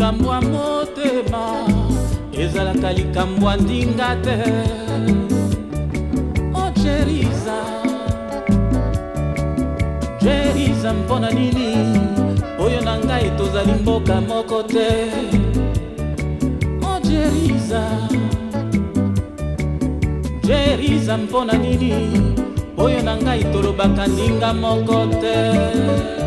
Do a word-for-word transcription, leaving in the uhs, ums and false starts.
likambo ya motema ezalaka likambo ya ndinga te. O Jeriza, Jeriza mpona nini oyo na ngai tozali mboka moko te. O Jeriza, Jeriza mpona nini oyo na ngai tolobaka ndinga moko te.